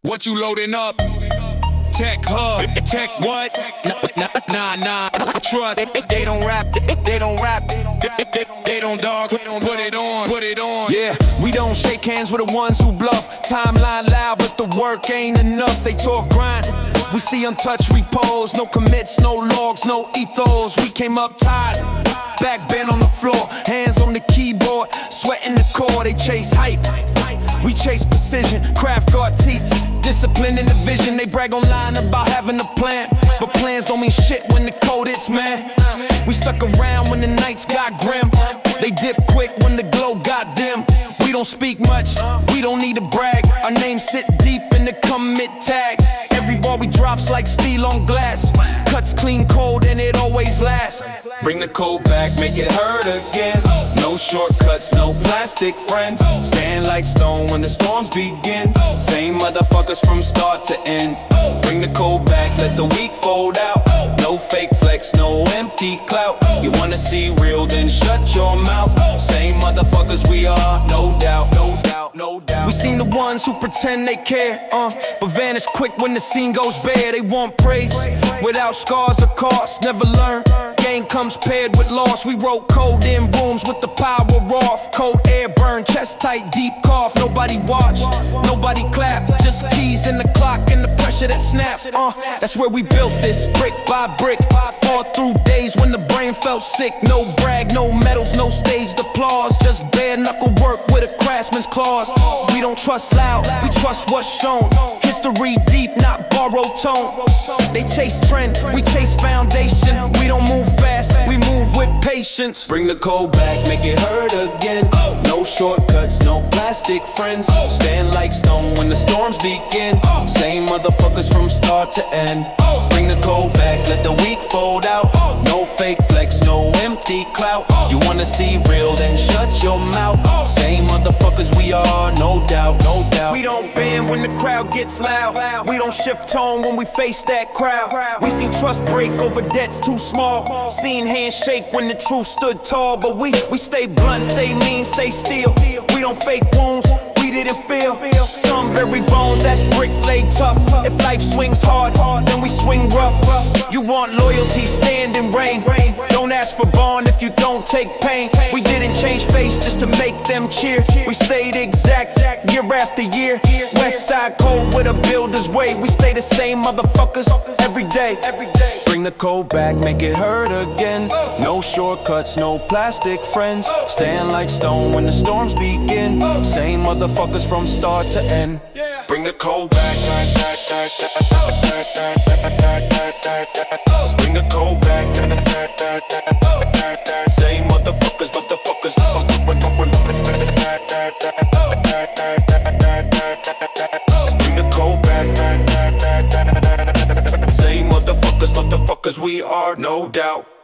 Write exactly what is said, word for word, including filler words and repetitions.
What you loading up? Tech hub, tech what? Nah, nah, nah, nah. Trust, they don't rap, they don't rap, they don't dog, put it on, put it on. Yeah, we don't shake hands with the ones who bluff. Timeline loud, but the work ain't enough. They talk grind, we see untouched repos. No commits, no logs, no ethos. We came up tired, back bent on the floor, hands on the keyboard, sweating the core. They chase hype, we chase precision, craft guard teeth, discipline in the vision. They brag online about having a plan, but plans don't mean shit when the code hits, man. We stuck around when the nights got grim. They dip quick when the glow got dim. We don't speak much, we don't need to brag. Our names sit deep in the commit tag. Every ball we drops like steel on glass. Cuts clean cold and it always lasts. Bring the code back, make it hurt again. No shortcuts, no plastic friends. Stand like stone when the storms begin. Same motherfuckers from start to end. Bring the code back, let the weak fold out. No fake flex, no empty clout. You wanna see real, then shut your mouth. Same motherfuckers we are, no doubt, no doubt, no doubt. We seen the ones who pretend they care, uh, but vanish quick when the scene goes bare. They want praise without scars or costs, never learn. Gain comes paired with loss. We wrote code in rooms with the power off. Cold air burn, chest tight, deep cough. Nobody watch, nobody clap. Just keys in the clock and the pressure that snap. Uh, that's where we built this, brick by brick. Fought through days when the brain felt sick. No brag, no medals, no staged applause. Just bare knuckle work with a craftsman's claws. We don't trust loud, we trust what's shown. History deep, not borrowed tone. They chase trend, we chase foundation. We don't move fast, we move with patience. Bring the code back, make it hurt again. No shortcuts, no plastic friends. Stand like stone when the storms begin. Same motherfuckers from start to end. Bring the code back, let the weak fold out. No fake flex, no empty clout. You wanna see real, then shut your mouth. Same motherfuckers we are, no doubt, no doubt. We don't bend when the crowd gets loud. We don't shift tone when we face that crowd. We seen trust break over debts too small. Seen hands shake when the truth stood tall. But we, we stay blunt, stay mean, stay still. We don't fake wounds, we didn't feel. Some bury bones, that's brick laid tough. If life swings hard, then we swing rough. You want loyalty, stand in rain. Don't ask for bond if you don't take pain. We didn't change face just to make them cheer. We stayed exact year after year. West side code with a builder's way. We stay the same motherfuckers every day. Bring the code back, make it hurt again. No shortcuts, no plastic friends. Stand like stone when the storms begin. Same motherfuckers from start to end. Bring the code back. Bring the code back. Same motherfuckers, motherfuckers. Bring the code back. Same motherfuckers, motherfuckers we are, no doubt.